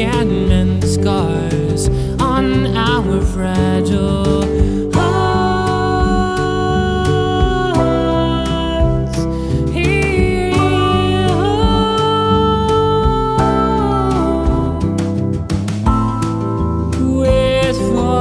can mend the scars on our fragile hearts. Heal with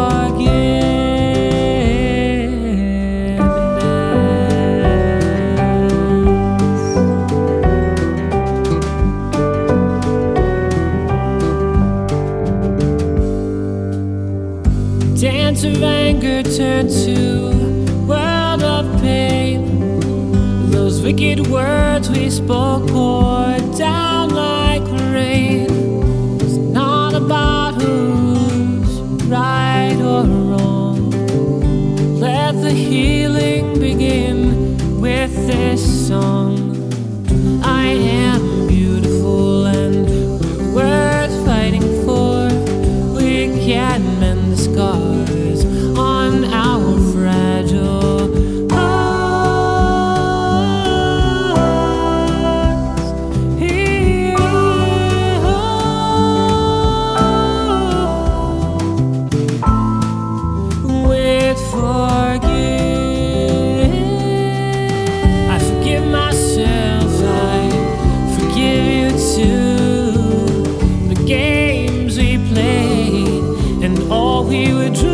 dance of anger turned to world of pain. Those wicked words we spoke poured down like rain. It's not about who's right or wrong. Let the healing begin with this song. I am beautiful and we're worth fighting for. We can mend the scars on our fragile hearts. Heal with forgiveness. I forgive myself, I forgive you too. The games we played and all we were dreaming.